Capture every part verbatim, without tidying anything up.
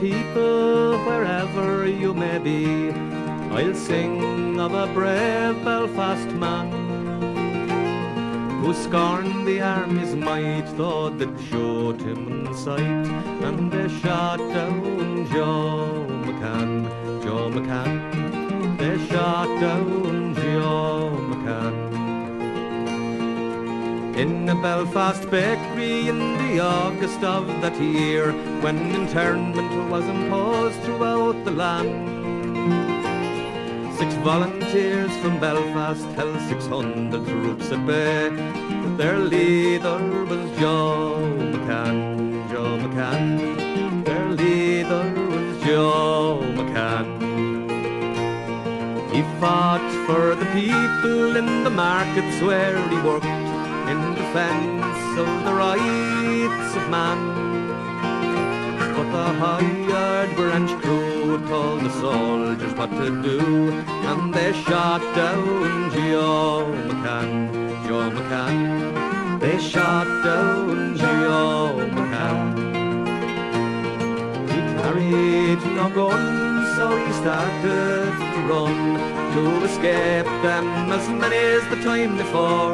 people, wherever you may be, I'll sing of a brave Belfast man who scorned the army's might, though they'd showed him in sight, and they shot down Joe McCann, Joe McCann, they shot down Joe McCann. In a Belfast bakery in the August of that year, when internment was imposed throughout the land, six volunteers from Belfast held six hundred troops at bay. Their leader was Joe McCann, Joe McCann. Their leader was Joe McCann. He fought for the people in the markets where he worked, in defence of the rights of man. But the hired branch crew told the soldiers what to do, and they shot down Joe McCann, Joe McCann. They shot down Joe McCann. He carried no gun, so he started to run to escape them, as many as the time before.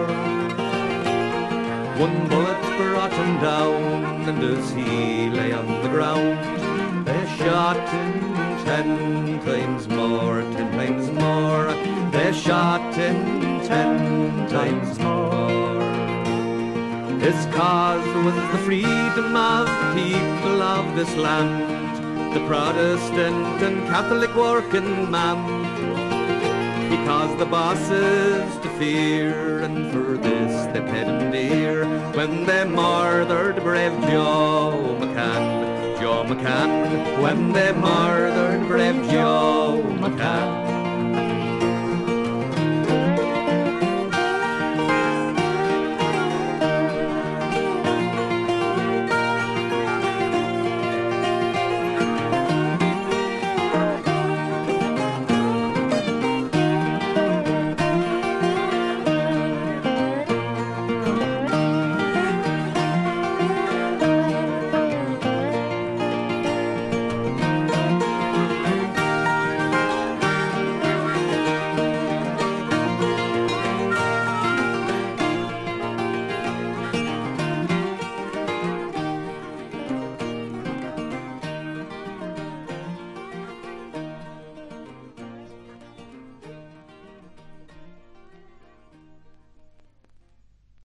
One bullet brought him down, and as he lay on the ground, they shot him ten times more, ten times more. They shot him ten times more. His cause was the freedom of the people of this land, the Protestant and Catholic working man. Because the bosses to fear, and for this they paid him dear, when they murdered brave Joe McCann, Joe McCann. When they murdered brave Joe McCann.